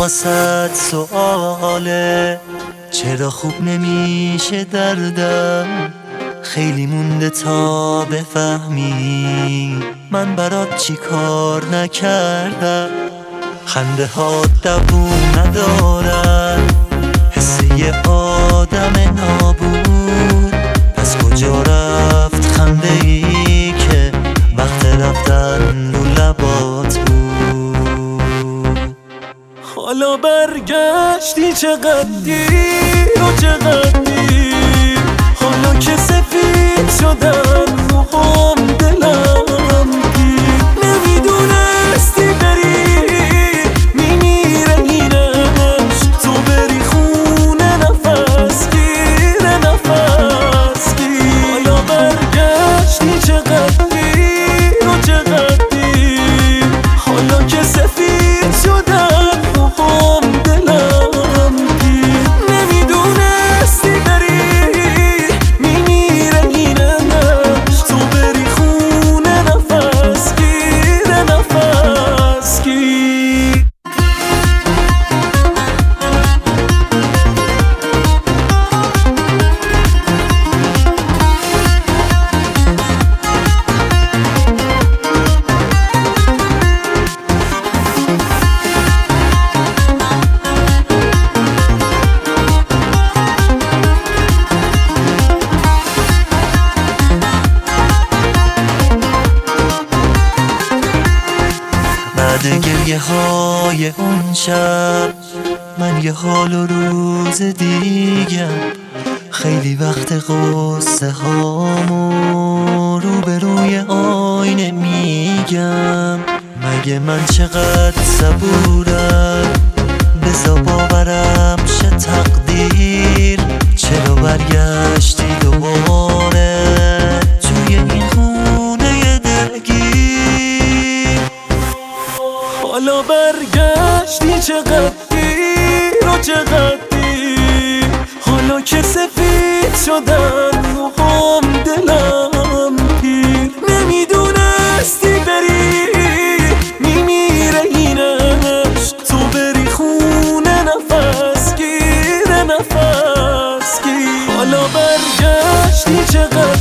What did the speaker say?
واسد سؤاله چرا خوب نمیشه دردم، خیلی مونده تا بفهمی من برات چی کار نکردم. خنده ها دووم ندارن، حس یه آدم نابود، پس کجا رفت خنده ای که وقت رفتن رو لبات بود. حالا برگشتی چقدر دیر و چقدر دیر، حالا که سفید شدن موهام دلم گیر. نمیدونستی بری میمیره اینش، تو بری خونه نفس گیر نفس گیر. حالا برگشتی چقدر دیر و چقدر دیر، حالا که سفید شدن موهام دلم گیر. نمیدونستی بری میمیره اینش، تو بری خونه نفس گیر نفس گیر. بعد گریه های اون شب من یه حال و روز دیگم، خیلی وقت قصه هامو روبروی آینه میگم. مگه من چقدر صبورم، بذار باورم شه تقدیر، چرا برگشتی دوباره توی این خونه دلگیر. حالا برگشتی چقدر دیر و چقدر دیر، حالا که سفید شدن موهام دلم گیر. نمیدونستی بری میمیره اینش، تو بری خونه نفس گیر نفس گیر. حالا برگشتی چقدر